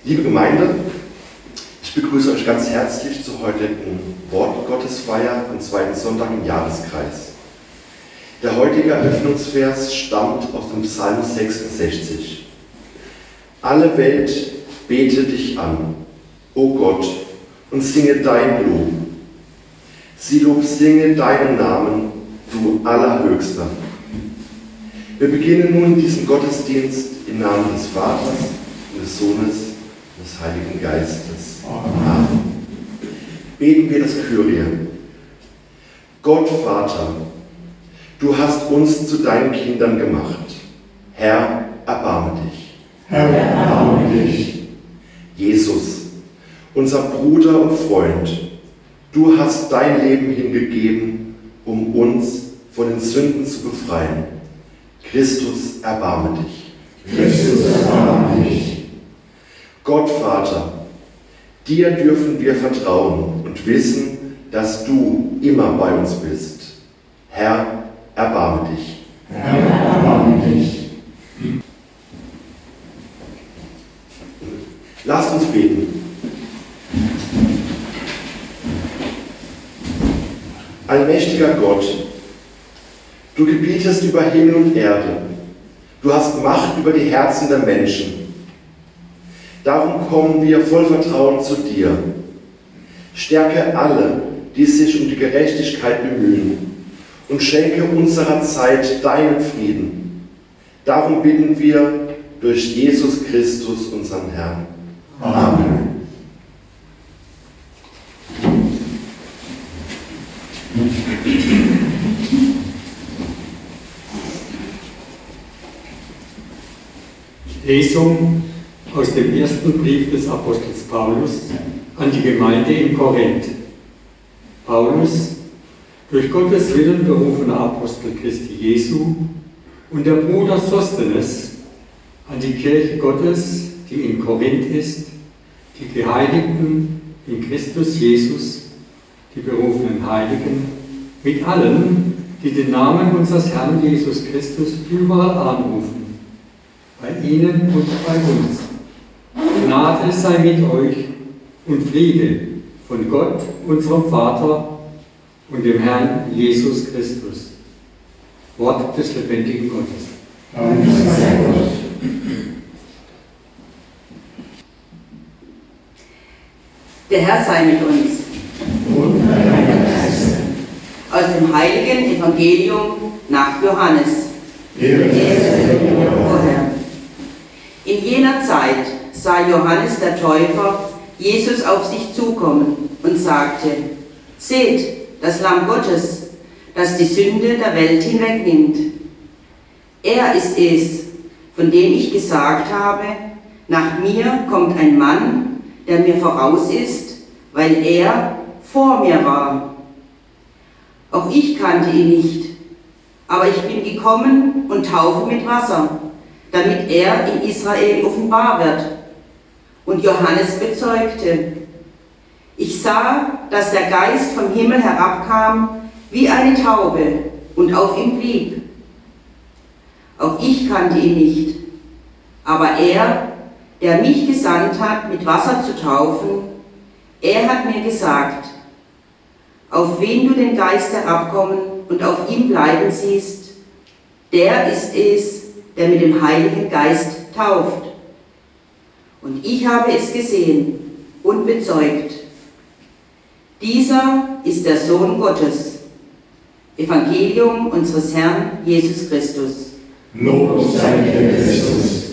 Liebe Gemeinde, ich begrüße euch ganz herzlich zur heutigen Wortgottesfeier am zweiten Sonntag im Jahreskreis. Der heutige Eröffnungsvers stammt aus dem Psalm 66. Alle Welt bete dich an, o Gott, und singe dein Lob. Sie Lob singe deinen Namen, du Allerhöchster. Wir beginnen nun diesen Gottesdienst im Namen des Vaters und des Sohnes und des Heiligen Geistes. Amen. Beten wir das Kyrie. Gott, Vater, du hast uns zu deinen Kindern gemacht. Herr, erbarme dich. Herr, erbarme dich. Jesus, unser Bruder und Freund, du hast dein Leben hingegeben, um uns von den Sünden zu befreien. Christus, erbarme dich. Christus, erbarme dich. Gott, Vater, dir dürfen wir vertrauen und wissen, dass du immer bei uns bist. Herr, erbarme dich. Herr, erbarme dich. Lasst uns beten. Allmächtiger Gott, du gebietest über Himmel und Erde. Du hast Macht über die Herzen der Menschen. Darum kommen wir voll Vertrauen zu dir. Stärke alle, die sich um die Gerechtigkeit bemühen, und schenke unserer Zeit deinen Frieden. Darum bitten wir durch Jesus Christus, unseren Herrn. Amen. Lesung aus dem ersten Brief des Apostels Paulus an die Gemeinde in Korinth. Paulus, durch Gottes Willen berufener Apostel Christi Jesu, und der Bruder Sosthenes an die Kirche Gottes, die in Korinth ist, die Geheiligten in Christus Jesus, die berufenen Heiligen, mit allen, die den Namen unseres Herrn Jesus Christus überall anrufen, bei ihnen und bei uns. Gnade sei mit euch und Friede von Gott, unserem Vater und dem Herrn Jesus Christus. Wort des lebendigen Gottes. Dank sei Gott. Der Herr sei mit uns. Und mit deinem Geiste. Aus dem heiligen Evangelium nach Johannes. Ehre sei dir, O Herr. In jener Zeit sah Johannes der Täufer Jesus auf sich zukommen und sagte: Seht, das Lamm Gottes, das die Sünde der Welt hinwegnimmt. Er ist es, von dem ich gesagt habe, nach mir kommt ein Mann, der mir voraus ist, weil er vor mir war. Auch ich kannte ihn nicht, aber ich bin gekommen und taufe mit Wasser, damit er in Israel offenbar wird. Und Johannes bezeugte: Ich sah, dass der Geist vom Himmel herabkam wie eine Taube und auf ihm blieb. Auch ich kannte ihn nicht, aber er, der mich gesandt hat, mit Wasser zu taufen, er hat mir gesagt: Auf wen du den Geist herabkommen und auf ihm bleiben siehst, der ist es, der mit dem Heiligen Geist tauft. Und ich habe es gesehen und bezeugt. Dieser ist der Sohn Gottes. Evangelium unseres Herrn Jesus Christus. Lob sei dir, Christus.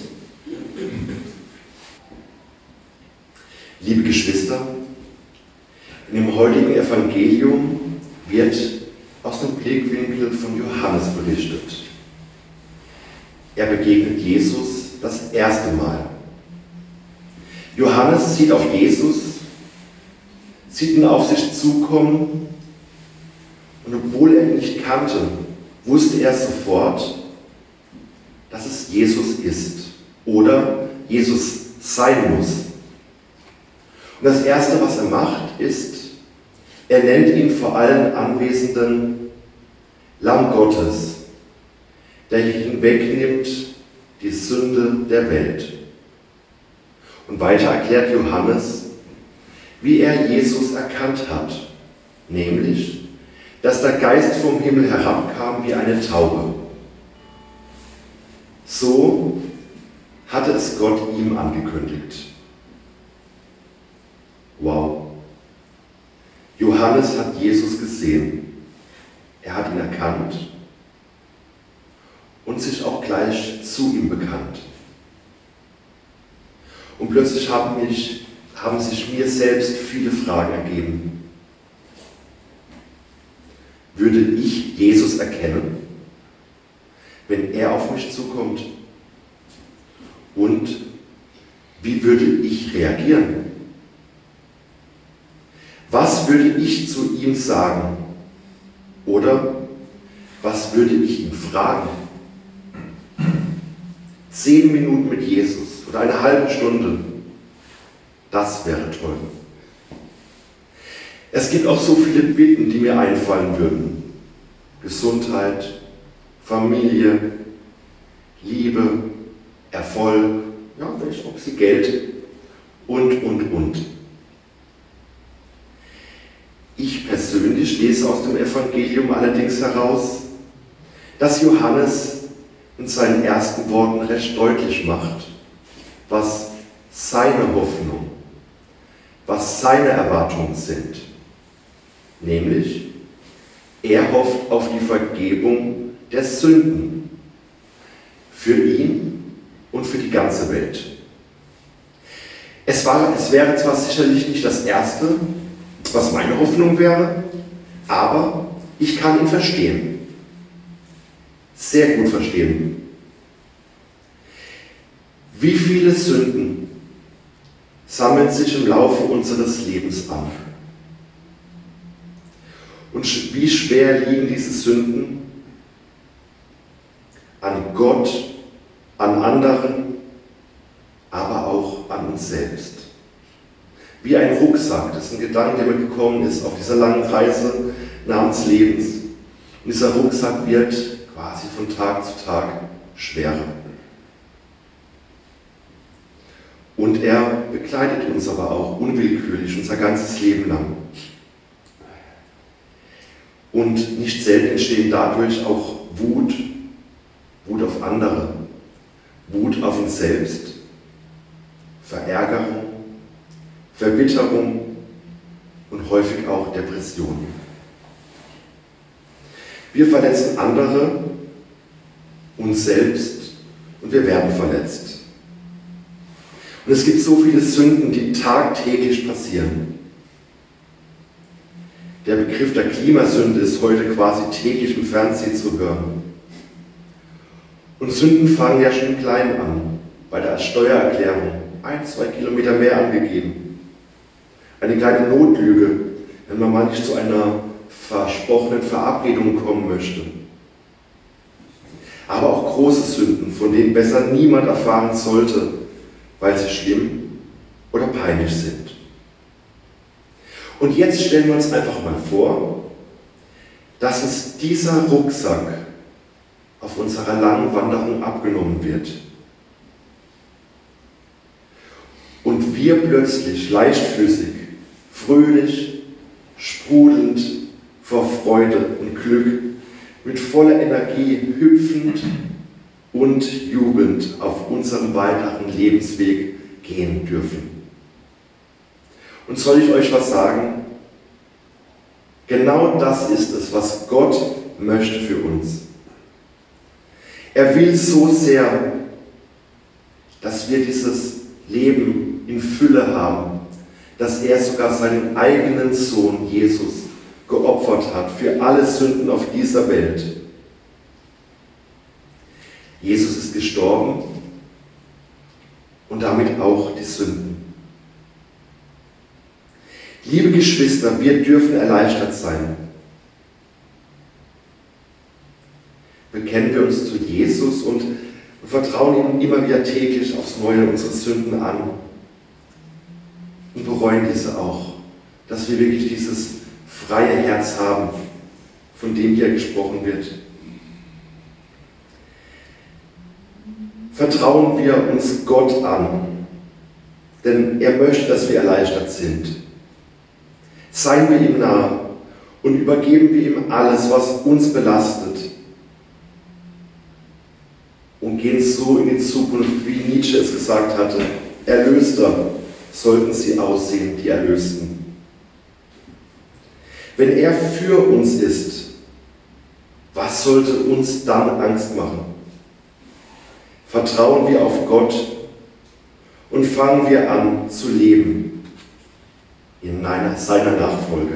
Liebe Geschwister, in dem heutigen Evangelium wird aus dem Blickwinkel von Johannes berichtet. Er begegnet Jesus das erste Mal. Johannes sieht auf Jesus, sieht ihn auf sich zukommen, und obwohl er ihn nicht kannte, wusste er sofort, dass es Jesus ist oder Jesus sein muss. Und das Erste, was er macht, ist, er nennt ihn vor allen Anwesenden Lamm Gottes, der hinwegnimmt die Sünde der Welt. Und weiter erklärt Johannes, wie er Jesus erkannt hat, nämlich, dass der Geist vom Himmel herabkam wie eine Taube. So hatte es Gott ihm angekündigt. Wow. Johannes hat Jesus gesehen. Er hat ihn erkannt und sich auch gleich zu ihm bekannt. Und plötzlich haben sich mir selbst viele Fragen ergeben. Würde ich Jesus erkennen, wenn er auf mich zukommt? Und wie würde ich reagieren? Was würde ich zu ihm sagen? Oder was würde ich ihn fragen? 10 Minuten mit Jesus oder eine halbe Stunde, das wäre toll. Es gibt auch so viele Bitten, die mir einfallen würden. Gesundheit, Familie, Liebe, Erfolg, ja, vielleicht auch sie Geld und. Ich persönlich lese aus dem Evangelium allerdings heraus, dass Johannes in seinen ersten Worten recht deutlich macht, was seine Hoffnung, was seine Erwartungen sind. Nämlich, er hofft auf die Vergebung der Sünden für ihn und für die ganze Welt. Es wäre zwar sicherlich nicht das Erste, was meine Hoffnung wäre, aber ich kann ihn verstehen. Sehr gut verstehen. Wie viele Sünden sammeln sich im Laufe unseres Lebens an? Und wie schwer liegen diese Sünden an Gott, an anderen, aber auch an uns selbst? Wie ein Rucksack, das ist ein Gedanke, der mir gekommen ist auf dieser langen Reise namens Lebens. Und dieser Rucksack wird quasi von Tag zu Tag schwerer. Und er begleitet uns aber auch unwillkürlich unser ganzes Leben lang. Und nicht selten entstehen dadurch auch Wut auf andere, Wut auf uns selbst, Verärgerung, Verbitterung und häufig auch Depressionen. Wir verletzen andere, uns selbst und wir werden verletzt. Und es gibt so viele Sünden, die tagtäglich passieren. Der Begriff der Klimasünde ist heute quasi täglich im Fernsehen zu hören. Und Sünden fangen ja schon klein an, bei der Steuererklärung 1-2 Kilometer mehr angegeben. Eine kleine Notlüge, wenn man mal nicht zu einer versprochenen Verabredung kommen möchte. Aber auch große Sünden, von denen besser niemand erfahren sollte, weil sie schlimm oder peinlich sind. Und jetzt stellen wir uns einfach mal vor, dass uns dieser Rucksack auf unserer langen Wanderung abgenommen wird. Und wir plötzlich leichtfüßig, fröhlich, sprudelnd vor Freude und Glück, mit voller Energie hüpfend und jubelnd auf unserem weiteren Lebensweg gehen dürfen. Und soll ich euch was sagen? Genau das ist es, was Gott möchte für uns. Er will so sehr, dass wir dieses Leben in Fülle haben, dass er sogar seinen eigenen Sohn Jesus geopfert hat für alle Sünden auf dieser Welt. Jesus ist gestorben und damit auch die Sünden. Liebe Geschwister, wir dürfen erleichtert sein. Bekennen wir uns zu Jesus und vertrauen ihm immer wieder täglich aufs Neue unsere Sünden an und bereuen diese auch, dass wir wirklich dieses freie Herz haben, von dem hier gesprochen wird. Vertrauen wir uns Gott an denn er möchte, dass wir erleichtert sind. Seien wir ihm nah und übergeben wir ihm alles, was uns belastet. Und gehen so in die Zukunft, wie Nietzsche es gesagt hatte: Erlöster sollten sie aussehen, die Erlösten. Wenn er für uns ist, was sollte uns dann Angst machen? Vertrauen wir auf Gott und fangen wir an zu leben in seiner Nachfolge.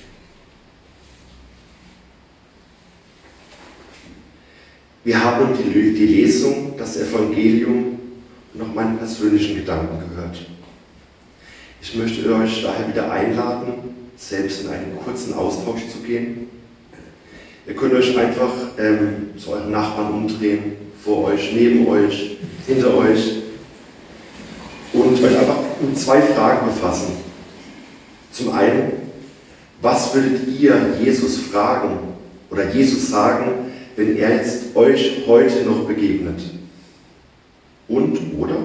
Wir haben die Lesung, das Evangelium und noch meine persönlichen Gedanken gehört. Ich möchte euch daher wieder einladen, selbst in einen kurzen Austausch zu gehen. Ihr könnt euch einfach zu euren Nachbarn umdrehen, vor euch, neben euch, hinter euch und euch einfach mit 2 Fragen befassen. Zum einen, was würdet ihr Jesus fragen oder Jesus sagen, wenn er jetzt euch heute noch begegnet? Und, oder?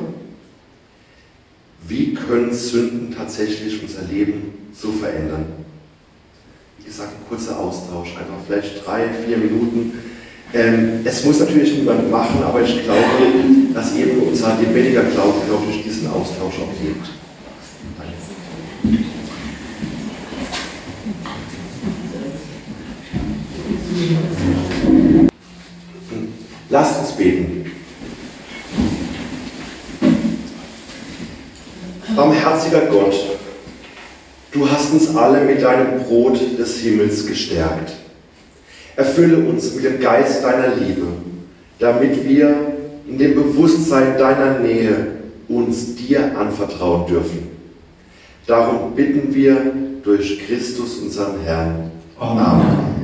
Wie können Sünden tatsächlich unser Leben so verändern? Wie gesagt, ein kurzer Austausch, einfach vielleicht 3-4 Minuten. Es muss natürlich niemand machen, aber ich glaube, dass eben unser lebendiger Glaube durch diesen Austausch auch lebt. Danke. Lasst uns beten. Barmherziger Gott, du hast uns alle mit deinem Brot des Himmels gestärkt. Erfülle uns mit dem Geist deiner Liebe, damit wir in dem Bewusstsein deiner Nähe uns dir anvertrauen dürfen. Darum bitten wir durch Christus, unseren Herrn. Amen.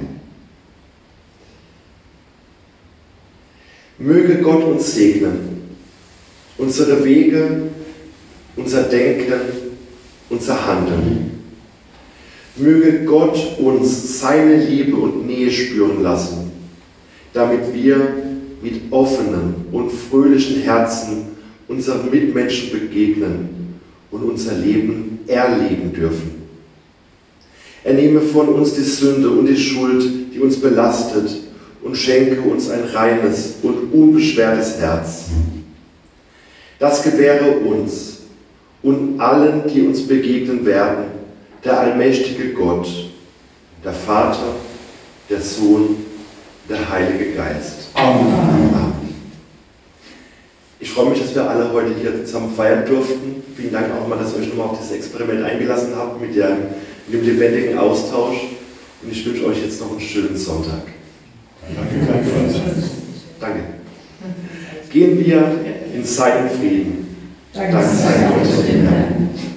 Möge Gott uns segnen, unsere Wege, unser Denken, unser Handeln. Möge Gott uns seine Liebe und Nähe spüren lassen, damit wir mit offenen und fröhlichen Herzen unseren Mitmenschen begegnen und unser Leben erleben dürfen. Er nehme von uns die Sünde und die Schuld, die uns belastet, und schenke uns ein reines und unbeschwertes Herz. Das gewähre uns und allen, die uns begegnen werden, der allmächtige Gott, der Vater, der Sohn, der Heilige Geist. Amen. Ich freue mich, dass wir alle heute hier zusammen feiern durften. Vielen Dank auch mal, dass ihr euch nochmal auf dieses Experiment eingelassen habt mit dem lebendigen Austausch. Und ich wünsche euch jetzt noch einen schönen Sonntag. Danke. Gehen wir in seinen Frieden. Danke sei Gott.